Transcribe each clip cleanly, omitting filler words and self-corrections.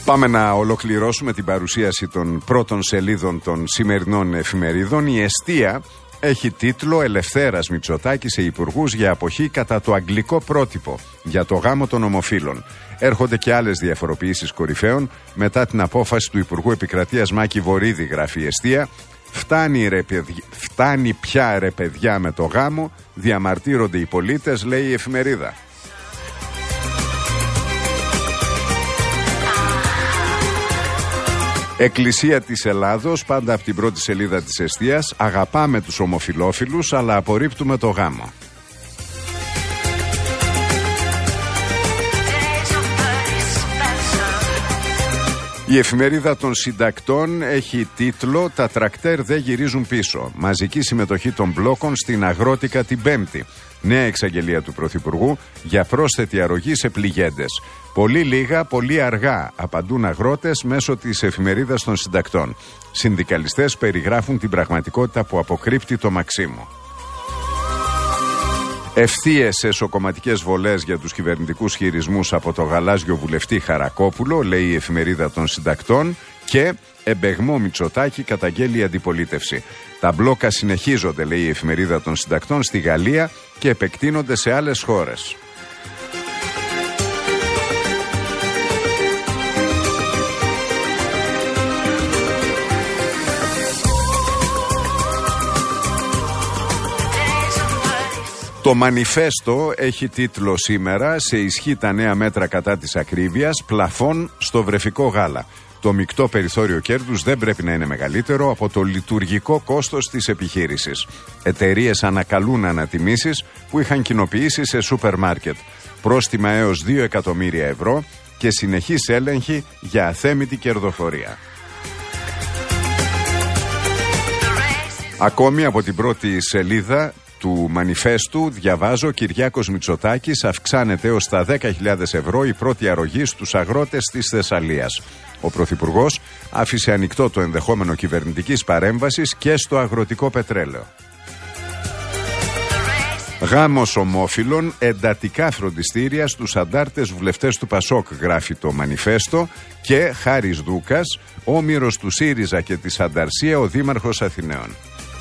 Πάμε να ολοκληρώσουμε την παρουσίαση των πρώτων σελίδων των σημερινών εφημερίδων. Η Εστία έχει τίτλο «Ελευθέρας Μητσοτάκη σε υπουργούς για αποχή κατά το αγγλικό πρότυπο για το γάμο των ομοφύλων». Έρχονται και άλλες διαφοροποιήσεις κορυφαίων μετά την απόφαση του Υπουργού Επικρατείας Μάκη Βορίδη, γράφει η Εστία. Φτάνει πια ρε παιδιά με το γάμο, διαμαρτύρονται οι πολίτες, λέει η εφημερίδα. Εκκλησία της Ελλάδος, πάντα από την πρώτη σελίδα της Εστίας, αγαπάμε τους ομοφυλόφιλους αλλά απορρίπτουμε το γάμο. Η εφημερίδα των συντακτών έχει τίτλο «Τα τρακτέρ δεν γυρίζουν πίσω. Μαζική συμμετοχή των μπλόκων στην Αγρότικα την Πέμπτη». Νέα εξαγγελία του Πρωθυπουργού για πρόσθετη αρρωγή σε πληγέντες. Πολύ λίγα, πολύ αργά, απαντούν αγρότες μέσω της εφημερίδας των συντακτών. Συνδικαλιστές περιγράφουν την πραγματικότητα που αποκρύπτει το Μαξίμου. Ευθείες εσωκομματικές βολές για τους κυβερνητικούς χειρισμούς από το γαλάζιο βουλευτή Χαρακόπουλο, λέει η εφημερίδα των συντακτών, και εμπεγμό Μητσοτάκη καταγγέλει η αντιπολίτευση. Τα μπλόκα συνεχίζονται, λέει η εφημερίδα των συντακτών, στη Γαλλία και επεκτείνονται σε άλλες χώρες. Το Μανιφέστο έχει τίτλο σήμερα «Σε ισχύ τα νέα μέτρα κατά της ακρίβειας, πλαφών στο βρεφικό γάλα». Το μεικτό περιθώριο κέρδους δεν πρέπει να είναι μεγαλύτερο από το λειτουργικό κόστος της επιχείρησης. Εταιρείες ανακαλούν ανατιμήσεις που είχαν κοινοποιήσει σε σούπερ μάρκετ. Πρόστιμα έως 2 εκατομμύρια ευρώ και συνεχής έλεγχη για αθέμητη κερδοφορία. Ακόμη από την πρώτη σελίδα του Μανιφέστου διαβάζω: Κυριάκος Μητσοτάκης, αυξάνεται έως τα 10.000 ευρώ η πρώτη αρρωγή στους αγρότες της Θεσσαλίας. Ο Πρωθυπουργός άφησε ανοιχτό το ενδεχόμενο κυβερνητικής παρέμβασης και στο αγροτικό πετρέλαιο. Γάμος ομόφυλων, εντατικά φροντιστήρια στους αντάρτες βουλευτές του Πασόκ, γράφει το Μανιφέστο, και Χάρης Δούκας, όμηρος του ΣΥΡΙΖΑ και της Ανταρσία, ο Δήμαρχος Αθηναίων.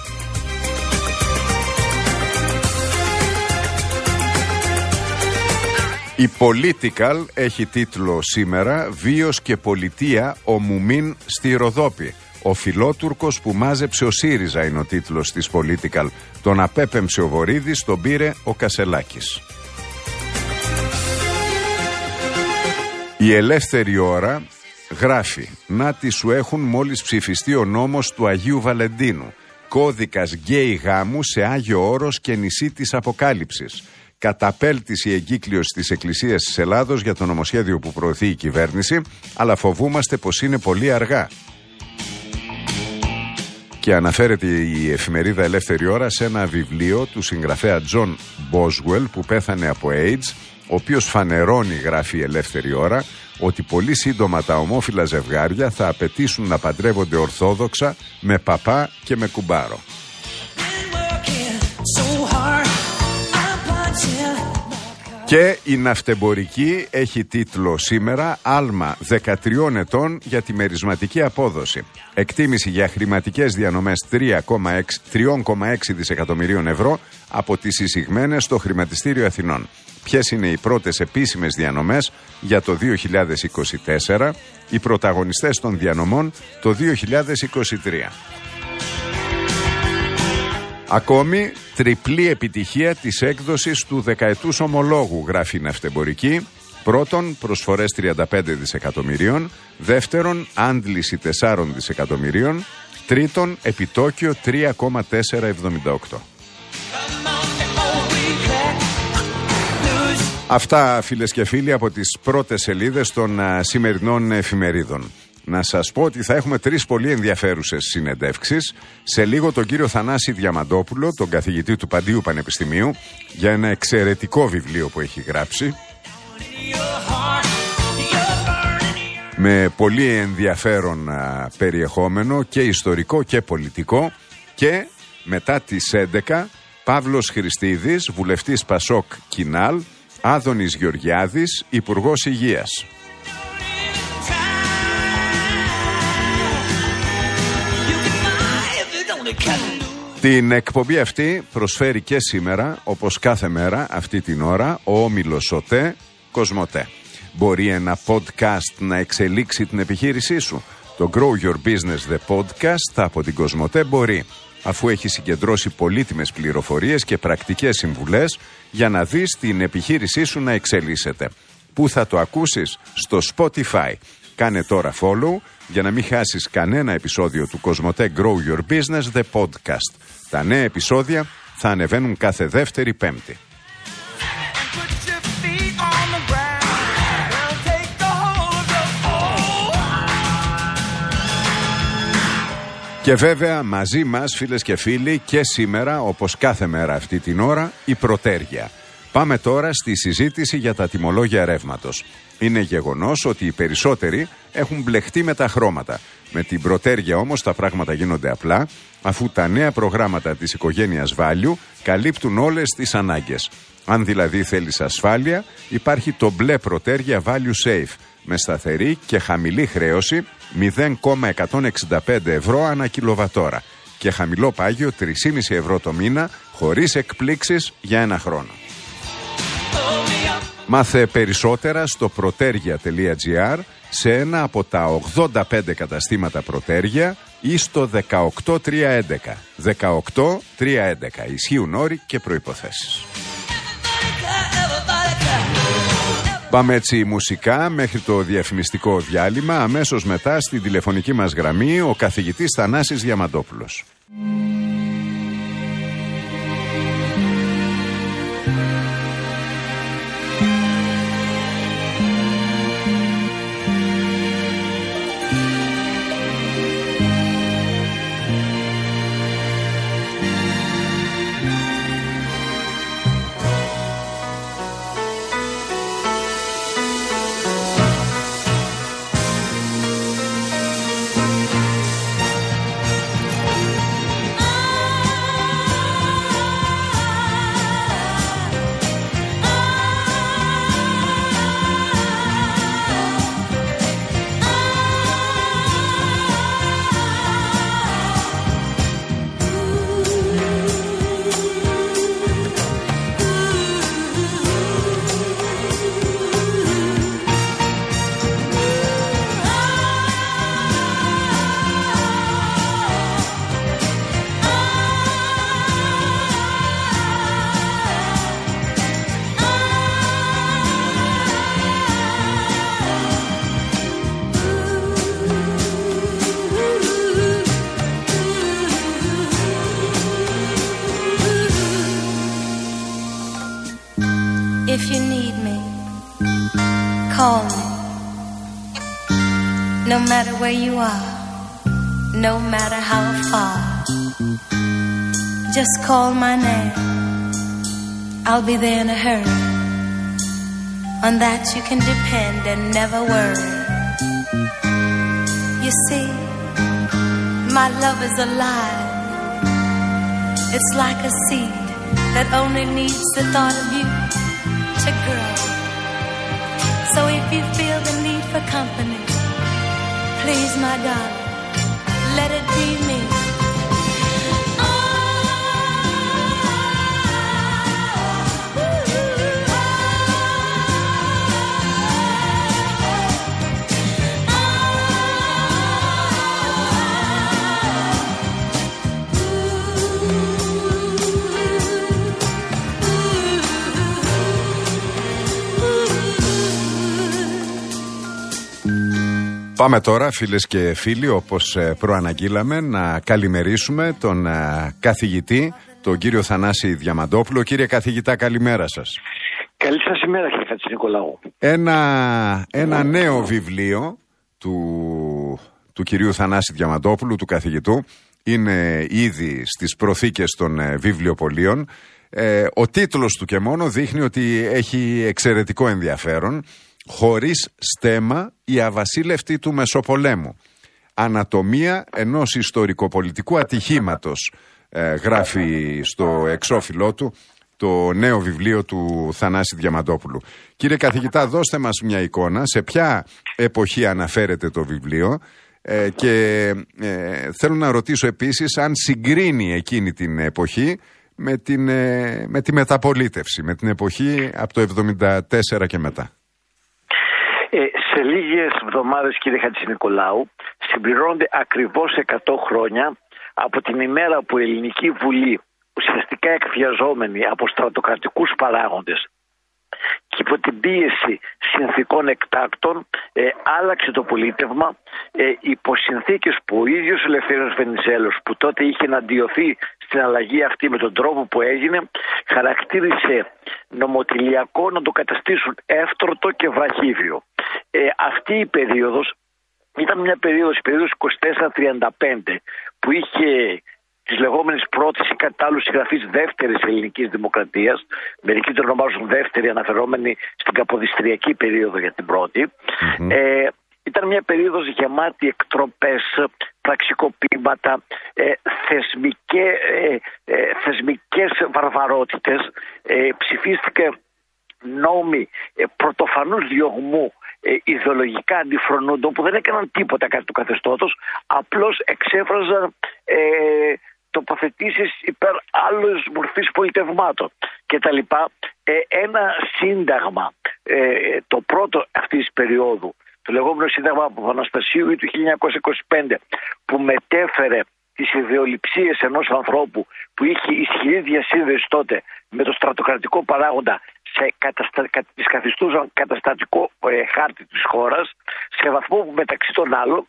Η Political έχει τίτλο σήμερα «Βίος και πολιτεία ο Μουμίν στη Ροδόπη». Ο φιλότουρκος που μάζεψε ο ΣΥΡΙΖΑ είναι ο τίτλος της Political. Τον απέπεμψε ο Βορίδης, τον πήρε ο Κασελάκης. Η Ελεύθερη Ώρα γράφει «Να τι σου έχουν μόλις ψηφιστεί ο νόμος του Αγίου Βαλεντίνου. Κώδικας γκέι γάμου σε Άγιο Όρος και νησί της Αποκάλυψης. Καταπέλτηση εγκύκλειος της Εκκλησίας της Ελλάδος για το νομοσχέδιο που προωθεί η κυβέρνηση, αλλά φοβούμαστε πως είναι πολύ αργά». Και αναφέρεται η εφημερίδα Ελεύθερη Ώρα σε ένα βιβλίο του συγγραφέα Τζον Μπόσουελ που πέθανε από AIDS, ο οποίος φανερώνει, γράφει η Ελεύθερη Ώρα, ότι πολύ σύντομα τα ομόφυλα ζευγάρια θα απαιτήσουν να παντρεύονται ορθόδοξα με παπά και με κουμπάρο. Και η Ναυτεμπορική έχει τίτλο σήμερα «Άλμα 13 ετών για τη μερισματική απόδοση». Εκτίμηση για χρηματικές διανομές 3,6 δισεκατομμυρίων ευρώ από τις εισηγμένες στο Χρηματιστήριο Αθηνών. Ποιες είναι οι πρώτες επίσημες διανομές για το 2024, οι πρωταγωνιστές των διανομών το 2023. Ακόμη, τριπλή επιτυχία της έκδοσης του δεκαετούς ομολόγου, γράφει η Ναυτεμπορική. Πρώτον, προσφορές 35 δισεκατομμυρίων. Δεύτερον, άντληση 4 δισεκατομμυρίων. Τρίτον, επιτόκιο 3,478. Αυτά, φίλες και φίλοι, από τις πρώτες σελίδες των σημερινών εφημερίδων. Να σας πω ότι θα έχουμε 3 πολύ ενδιαφέρουσες συνεντεύξεις. Σε λίγο τον κύριο Θανάση Διαμαντόπουλο, τον καθηγητή του Παντίου Πανεπιστημίου, για ένα εξαιρετικό βιβλίο που έχει γράψει, με πολύ ενδιαφέρον περιεχόμενο και ιστορικό και πολιτικό. Και μετά τις 11, Παύλος Χριστίδης, βουλευτής Πασόκ Κινάλ, Άδωνης Γεωργιάδης, Υπουργός Υγείας. Την εκπομπή αυτή προσφέρει και σήμερα, όπως κάθε μέρα αυτή την ώρα, ο όμιλος ΟΤΕ Κοσμοτέ. Μπορεί ένα podcast να εξελίξει την επιχείρησή σου? Το Grow Your Business The Podcast από την Κοσμοτέ μπορεί, αφού έχει συγκεντρώσει πολύτιμες πληροφορίες και πρακτικές συμβουλές για να δεις την επιχείρησή σου να εξελίσσεται. Πού θα το ακούσεις? Στο Spotify. Κάνε τώρα follow για να μην χάσεις κανένα επεισόδιο του Κοσμοτέ Grow Your Business The Podcast. Τα νέα επεισόδια θα ανεβαίνουν κάθε Δεύτερη Πέμπτη. Και βέβαια μαζί μας, φίλες και φίλοι, και σήμερα, όπως κάθε μέρα αυτή την ώρα, η Πρωτέργεια. Πάμε τώρα στη συζήτηση για τα τιμολόγια ρεύματος. Είναι γεγονός ότι οι περισσότεροι έχουν μπλεχτεί με τα χρώματα. Με την Πρωτέργεια όμως τα πράγματα γίνονται απλά, αφού τα νέα προγράμματα της οικογένειας Value καλύπτουν όλες τις ανάγκες. Αν δηλαδή θέλεις ασφάλεια, υπάρχει το μπλε Πρωτέργεια Value Safe, με σταθερή και χαμηλή χρέωση 0,165 ευρώ ανά κιλοβατόρα και χαμηλό πάγιο 3,5 ευρώ το μήνα, χωρίς εκπλήξεις για ένα χρόνο. Μάθε περισσότερα στο protergia.gr, σε ένα από τα 85 καταστήματα Πρωτέργεια ή στο 18311. 18311. Ισχύουν όροι και προϋποθέσεις. Πάμε έτσι μουσικά μέχρι το διαφημιστικό διάλειμμα. Αμέσως μετά στην τηλεφωνική μας γραμμή ο καθηγητής Θανάσης Διαμαντόπουλος. If you need me, call me. No matter where you are, no matter how far, just call my name. I'll be there in a hurry. On that you can depend and never worry. You see, my love is alive. It's like a seed that only needs the thought of you to grow. So if you feel the need for company, please, my darling, let it be me. Πάμε τώρα, φίλες και φίλοι, όπως προαναγγείλαμε, να καλημερίσουμε τον καθηγητή, τον κύριο Θανάση Διαμαντόπουλο. Κύριε καθηγητά, καλημέρα σας. Καλή σας ημέρα, κύριε Χατζηνικολάου. Ένα νέο βιβλίο του κυρίου Θανάση Διαμαντόπουλου, του καθηγητού, είναι ήδη στις προθήκες των βιβλιοπωλείων. Ο τίτλος του και μόνο δείχνει ότι έχει εξαιρετικό ενδιαφέρον. «Χωρίς στέμμα, η αβασίλευτη του Μεσοπολέμου. Ανατομία ενός ιστορικοπολιτικού ατυχήματος», γράφει στο εξώφυλλό του το νέο βιβλίο του Θανάση Διαμαντόπουλου. Κύριε καθηγητά, δώστε μας μια εικόνα σε ποια εποχή αναφέρεται το βιβλίο, Και θέλω να ρωτήσω επίσης αν συγκρίνει εκείνη την εποχή με τη μεταπολίτευση, με την εποχή από το 1974 και μετά. Σε λίγες εβδομάδες, κύριε Χατζηνικολάου, συμπληρώνονται ακριβώς 100 χρόνια από την ημέρα που η Ελληνική Βουλή, ουσιαστικά εκβιαζόμενη από στρατοκρατικούς παράγοντες και υπό την πίεση συνθήκων εκτάκτων, άλλαξε το πολίτευμα υπό συνθήκες που ο ίδιος ο Ελευθέριος Βενιζέλος, που τότε είχε εναντιωθεί στην αλλαγή αυτή με τον τρόπο που έγινε, χαρακτήρισε νομοτελειακό να το καταστήσουν εύτρωτο και βραχύβιο. Αυτή η περίοδος ήταν μια περίοδος, η περίοδος 24-35, που είχε τις λεγόμενες πρώτης ή κατά άλλους συγγραφείς δεύτερης ελληνικής δημοκρατίας. Μερικοί το ονομάζουν δεύτερη, αναφερόμενοι στην καποδιστριακή περίοδο για την πρώτη. Ήταν μια περίοδος γεμάτη εκτροπές, πραξικοπήματα, θεσμικές βαρβαρότητες. Ψηφίστηκε νόμοι πρωτοφανούς διωγμού ιδεολογικά αντιφρονούντων, που δεν έκαναν τίποτα κατά του καθεστώτος, απλώς εξέφραζαν τοποθετήσεις υπέρ άλλης μορφής πολιτευμάτων κτλ. Ένα σύνταγμα, το πρώτο αυτής της περίοδου, το λεγόμενο Σύνταγμα από Αναστασίου ή του 1925, που μετέφερε τις ιδεολειψίες ενός ανθρώπου που είχε ισχυρή διασύνδεση τότε με το στρατοκρατικό παράγοντα, τις καθιστούσαν καταστατικό χάρτη της χώρας, σε βαθμό που μεταξύ των άλλων,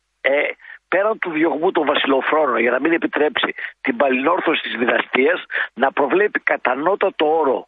πέραν του διωγμού των βασιλοφρόνων, για να μην επιτρέψει την παλινόρθωση της δυναστείας, να προβλέπει κατανότατο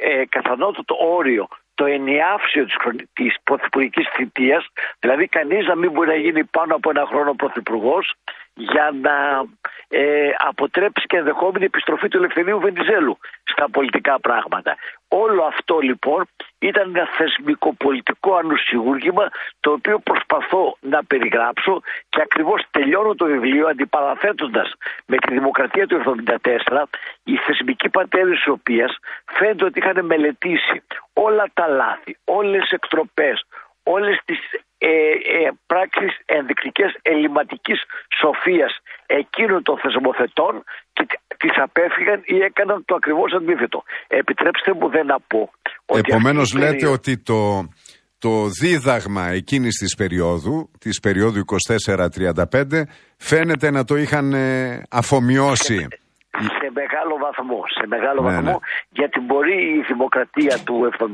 όριο το ενιάυσιο της πρωθυπουργικής θητείας, δηλαδή κανείς να μην μπορεί να γίνει πάνω από ένα χρόνο πρωθυπουργός, για να αποτρέψει και ενδεχόμενη επιστροφή του Ελευθερίου Βενιζέλου στα πολιτικά πράγματα. Όλο αυτό λοιπόν ήταν ένα θεσμικοπολιτικό ανουσιούργημα, το οποίο προσπαθώ να περιγράψω, και ακριβώς τελειώνω το βιβλίο αντιπαραθέτοντας με τη Δημοκρατία του 1974, οι θεσμικοί πατέρες της οποίας φαίνεται ότι είχαν μελετήσει όλα τα λάθη, όλες τις εκτροπές, όλες τις πράξεις ενδεικτικές ελληματικής σοφίας εκείνων των θεσμοθετών, και τις απέφυγαν ή έκαναν το ακριβώς αντίθετο. Επιτρέψτε μου δεν να πω ότι... Επομένως λέτε ότι το δίδαγμα εκείνης της περίοδου 24-35, φαίνεται να το είχαν αφομοιώσει. Σε μεγάλο βαθμό, γιατί μπορεί η δημοκρατία του 1974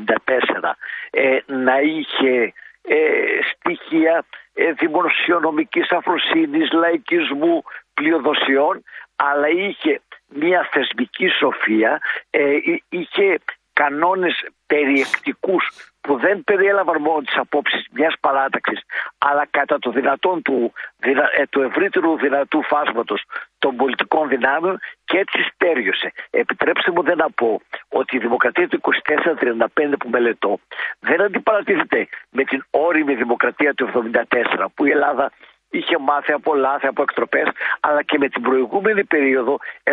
να είχε στοιχεία δημοσιονομικής αφροσύνης, λαϊκισμού, πλειοδοσιών, αλλά είχε μια θεσμική σοφία, είχε κανόνες περιεκτικούς που δεν περιέλαβαν μόνο τις απόψεις μιας παράταξης, αλλά κατά το δυνατόν του ευρύτερου δυνατού φάσματος των πολιτικών δυνάμεων, και έτσι στέριωσε. Επιτρέψτε μου δεν να πω ότι η δημοκρατία του 24-35 που μελετώ δεν αντιπαρατίθεται με την όριμη δημοκρατία του 1974, που η Ελλάδα είχε μάθει από λάθη, από εκτροπές, αλλά και με την προηγούμενη περίοδο 75-1915,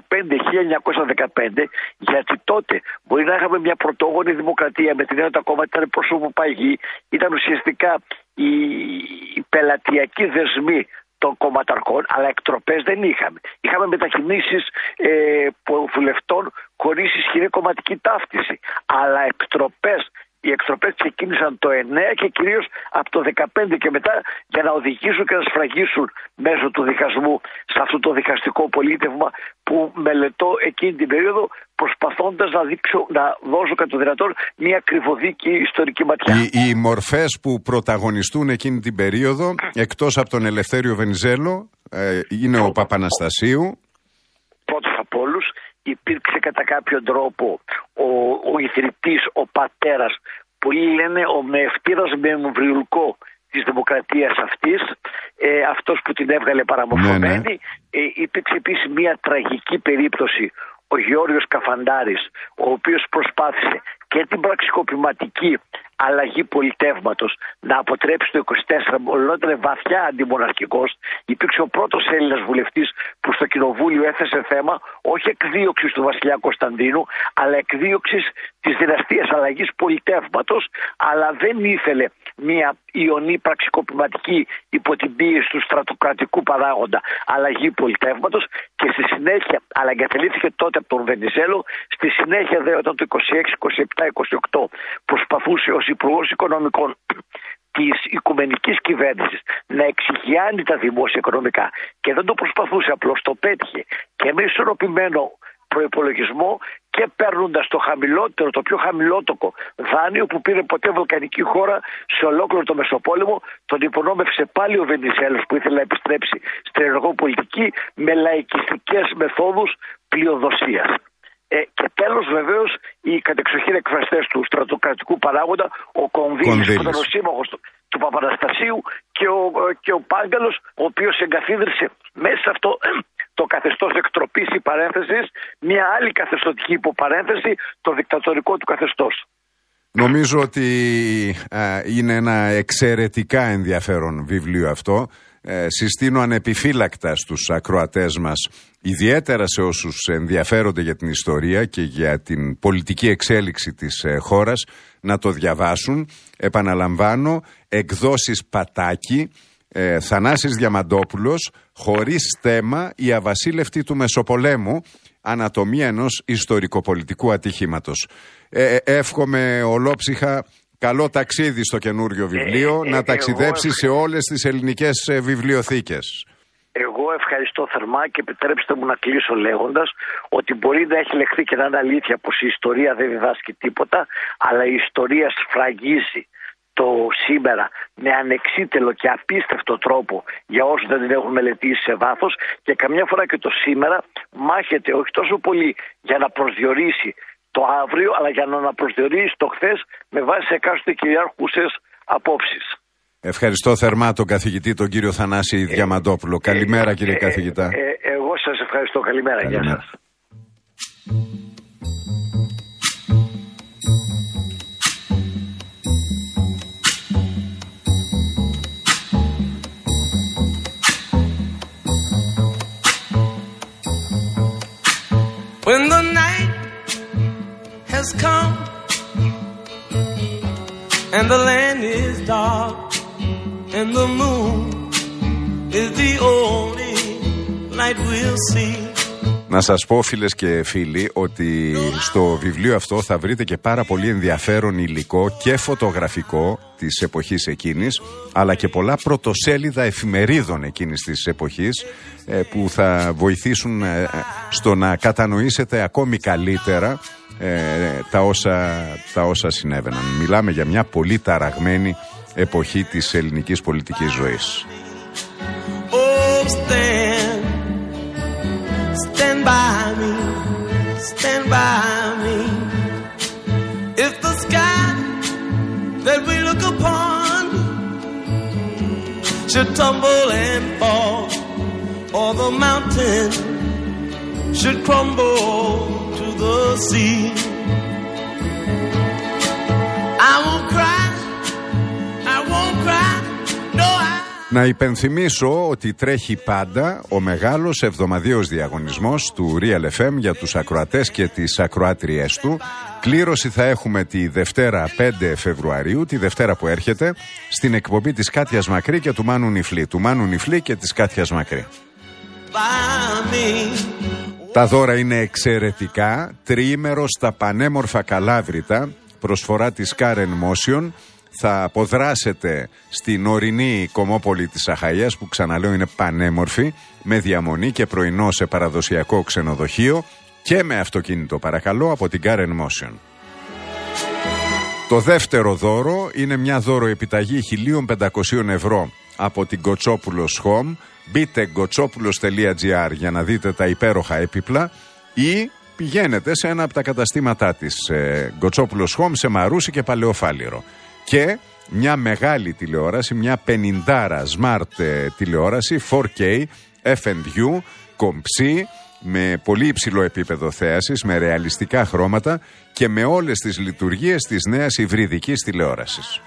γιατί τότε μπορεί να είχαμε μια πρωτόγονη δημοκρατία με την Ένωτα Κόμμα, ήταν πρόσωπο παγί, ήταν ουσιαστικά οι πελατειακοί δεσμοί των κομματαρχών, αλλά εκτροπές δεν είχαμε. Είχαμε μετακινήσεις βουλευτών χωρίς ισχυρή κομματική ταύτιση, αλλά οι εκτροπές ξεκίνησαν το 9 και κυρίως από το 15 και μετά, για να οδηγήσουν και να σφραγίσουν μέσω του διχασμού σε αυτό το διχαστικό πολίτευμα που μελετώ εκείνη την περίοδο, προσπαθώντας να δώσω κατά το δυνατόν μια κρυβοδίκη ιστορική ματιά. Οι μορφές που πρωταγωνιστούν εκείνη την περίοδο, εκτός από τον Ελευθέριο Βενιζέλο, είναι ο Παπαναστασίου. Πρώτος από όλους. Υπήρξε κατά κάποιον τρόπο ο ιδρυτής, ο πατέρας, πολλοί λένε ο μεευτήρας με εμβριουλκό της δημοκρατίας αυτής, αυτός που την έβγαλε παραμορφωμένη. Υπήρξε επίσης μια τραγική περίπτωση, ο Γεώργιος Καφαντάρης, ο οποίος προσπάθησε και την πραξικοπηματική αλλαγή πολιτεύματος να αποτρέψει το 24, ενώ ήταν βαθιά αντιμοναρχικός. Υπήρξε ο πρώτος Έλληνας βουλευτής που στο κοινοβούλιο έθεσε θέμα όχι εκδίωξης του βασιλιά Κωνσταντίνου, αλλά εκδίωξης της δυναστείας αλλαγής πολιτεύματος, αλλά δεν ήθελε μια ιονή πραξικοπηματική υπό την πίεση του στρατοκρατικού παράγοντα αλλαγή πολιτεύματος και στη συνέχεια, αλλά εγκαταλείφθηκε τότε από τον Βενιζέλο, στη συνέχεια δε όταν το 26, 27, 28 προσπαθούσε ως Υπουργός Οικονομικών της οικουμενικής κυβέρνησης να εξηγιάνει τα δημόσια οικονομικά και δεν το προσπαθούσε απλώς, το πέτυχε και με ισορροπημένο προϋπολογισμό και παίρνοντας το χαμηλότερο, το πιο χαμηλότοκο δάνειο που πήρε ποτέ βαλκανική χώρα σε ολόκληρο το Μεσοπόλεμο, τον υπονόμευσε πάλι ο Βενιζέλος που ήθελε να επιστρέψει στην ενεργοπολιτική με λαϊκιστικές μεθόδους πλειοδοσίας. Και τέλος βεβαίως οι κατεξοχήν εκφραστές του στρατοκρατικού παράγοντα, ο Κονδύλης που ήταν ο σύμμαχος του Παπαναστασίου και ο Πάγκαλος, ο οποίος εγκαθίδρυσε μέσα σε αυτό το καθεστώς εκτροπής ή παρένθεσης μια άλλη καθεστωτική υποπαρένθεση, το δικτατορικό του καθεστώς. Νομίζω ότι είναι ένα εξαιρετικά ενδιαφέρον βιβλίο αυτό. Συστήνω ανεπιφύλακτα στους ακροατές μας, ιδιαίτερα σε όσους ενδιαφέρονται για την ιστορία και για την πολιτική εξέλιξη της χώρας, να το διαβάσουν. Επαναλαμβάνω, εκδόσεις Πατάκη, Θανάσης Διαμαντόπουλος, χωρίς θέμα η αβασίλευτη του Μεσοπολέμου, ανατομία ενός ιστορικοπολιτικού ατυχήματος. Εύχομαι ολόψυχα καλό ταξίδι στο καινούριο βιβλίο, να ταξιδέψει σε όλες τις ελληνικές βιβλιοθήκες. Εγώ ευχαριστώ θερμά και επιτρέψτε μου να κλείσω λέγοντας ότι μπορεί να έχει λεχθεί και να είναι αλήθεια πως η ιστορία δεν διδάσκει τίποτα, αλλά η ιστορία σφραγίζει το σήμερα με ανεξίτελο και απίστευτο τρόπο για όσους δεν την έχουν μελετήσει σε βάθος και καμιά φορά και το σήμερα μάχεται όχι τόσο πολύ για να προσδιορίσει το αύριο, αλλά για να προσδιορίσει το χθες με βάση εκάστοτε κυριάρχουσες απόψεις. Ευχαριστώ θερμά τον καθηγητή, τον κύριο Θανάση Διαμαντόπουλο. Καλημέρα κύριε καθηγητά. Εγώ σας ευχαριστώ. Καλημέρα. Γεια σας. When the night has come and the land is dark and the moon is the only light we'll see. Να σας πω φίλες και φίλοι ότι στο βιβλίο αυτό θα βρείτε και πάρα πολύ ενδιαφέρον υλικό και φωτογραφικό της εποχής εκείνης, αλλά και πολλά πρωτοσέλιδα εφημερίδων εκείνης της εποχής που θα βοηθήσουν στο να κατανοήσετε ακόμη καλύτερα τα όσα συνέβαιναν. Μιλάμε για μια πολύ ταραγμένη εποχή της ελληνικής πολιτικής ζωής. Stand by me, stand by me. If the sky that we look upon should tumble and fall, or the mountain should crumble to the sea, I won't cry, I won't cry, no I. Να υπενθυμίσω ότι τρέχει πάντα ο μεγάλος εβδομαδιαίος διαγωνισμός του Real FM για τους ακροατές και τις ακροάτριές του. Κλήρωση θα έχουμε τη Δευτέρα 5 Φεβρουαρίου, τη Δευτέρα που έρχεται, στην εκπομπή της Κάτιας Μακρύ και του Μάνου Νιφλή. Του Μάνου Νιφλή και της Κάτιας Μακρύ. Τα δώρα είναι εξαιρετικά. Τριήμερο στα πανέμορφα Καλάβρητα, προσφορά της Karen Motion. Θα αποδράσετε στην ορεινή Κομμόπολη της Αχαΐας, που ξαναλέω είναι πανέμορφη, με διαμονή και πρωινό σε παραδοσιακό ξενοδοχείο και με αυτοκίνητο παρακαλώ από την Karen Motion. Το δεύτερο δώρο είναι μια δώροεπιταγή 1.500 ευρώ από την Γκοτσόπουλος Home. Μπείτε γκοτσόπουλος.gr για να δείτε τα υπέροχα έπιπλα ή πηγαίνετε σε ένα από τα καταστήματά της Γκοτσόπουλος Home σε Μαρούσι και Παλαιοφάλιρο. Και μια μεγάλη τηλεόραση, μια 50 smart τηλεόραση 4K FNU, κομψή, με πολύ υψηλό επίπεδο θέασης, με ρεαλιστικά χρώματα και με όλες τις λειτουργίες της νέας υβριδικής τηλεόρασης.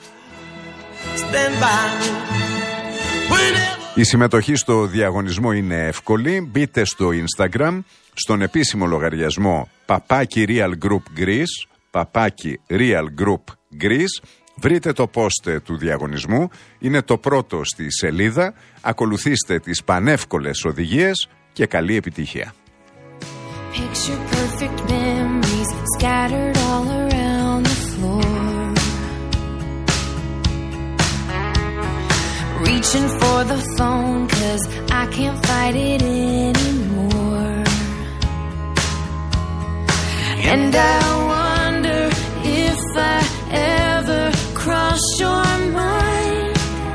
Η συμμετοχή στο διαγωνισμό είναι εύκολη. Μπείτε στο Instagram, στον επίσημο λογαριασμό Papaki Real Group Greece, Papaki Real Group Greece. Βρείτε το post του διαγωνισμού, είναι το πρώτο στη σελίδα, ακολουθήστε τις πανεύκολες οδηγίες και καλή επιτυχία. Picture perfect memories scattered all around the floor. Reaching for the phone 'cause I can't fight it anymore. And I wonder if I ever cross your mind.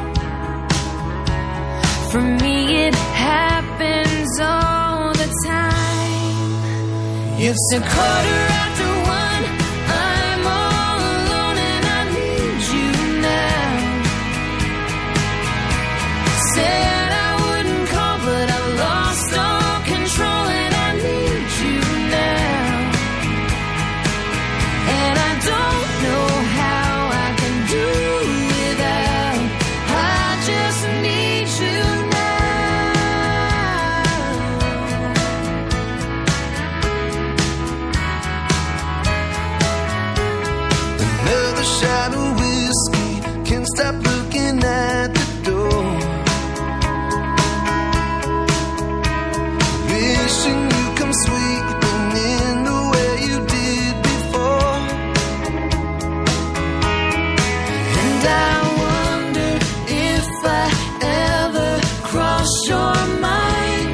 For me it happens all the time. It's a 1:15. I'm all alone and I need you now. Said I wouldn't call, but I lost all control and I need you now. And I don't know how I can do without. I just need you now. Another shot of whiskey, can't stop looking at the door. Wishing you come sweeping in the way you did before. And I wonder if I ever cross your mind.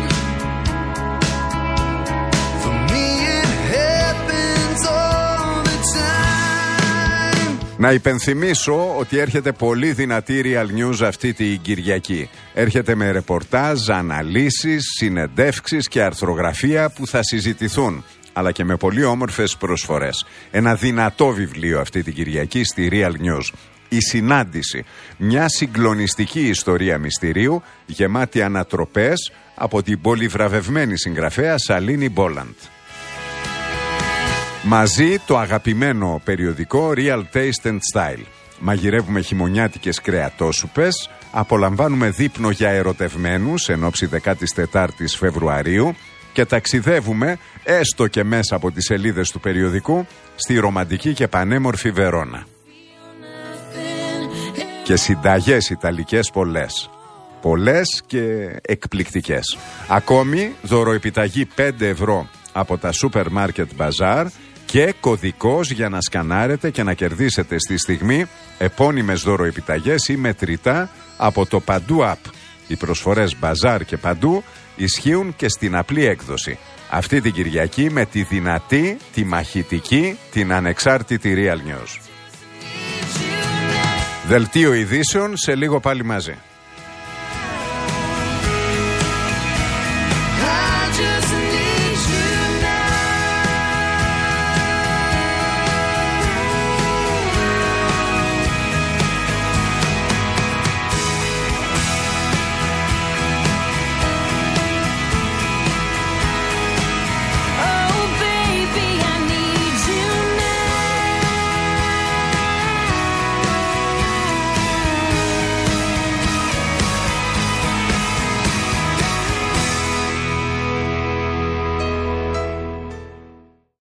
For me it happens all the time. Να υπενθυμίσω ότι έρχεται πολύ δυνατή Real News αυτή την Κυριακή. Έρχεται με ρεπορτάζ, αναλύσεις, συνεντεύξεις και αρθρογραφία που θα συζητηθούν, αλλά και με πολύ όμορφες προσφορές. Ένα δυνατό βιβλίο αυτή την Κυριακή στη Real News. Η Συνάντηση. Μια συγκλονιστική ιστορία μυστηρίου γεμάτη ανατροπές από την πολυβραβευμένη συγγραφέα Σαλίνη Μπόλαντ. Μαζί το αγαπημένο περιοδικό Real Taste and Style. Μαγειρεύουμε χειμωνιάτικες κρεατόσουπες, απολαμβάνουμε δείπνο για ερωτευμένους εν ώψη 14ης Φεβρουαρίου και ταξιδεύουμε έστω και μέσα από τις σελίδες του περιοδικού στη ρομαντική και πανέμορφη Βερόνα. Και συνταγές ιταλικές πολλές. Πολλές και εκπληκτικές. Ακόμη δωροεπιταγή 5 ευρώ από τα Super Market Bazaar και κωδικός για να σκανάρετε και να κερδίσετε στη στιγμή επώνυμες δωροεπιταγές ή μετρητά από το Παντού App. Οι προσφορές Bazaar και Παντού ισχύουν και στην απλή έκδοση. Αυτή την Κυριακή με τη δυνατή, τη μαχητική, την ανεξάρτητη Real News. Δελτίο ειδήσεων, σε λίγο πάλι μαζί.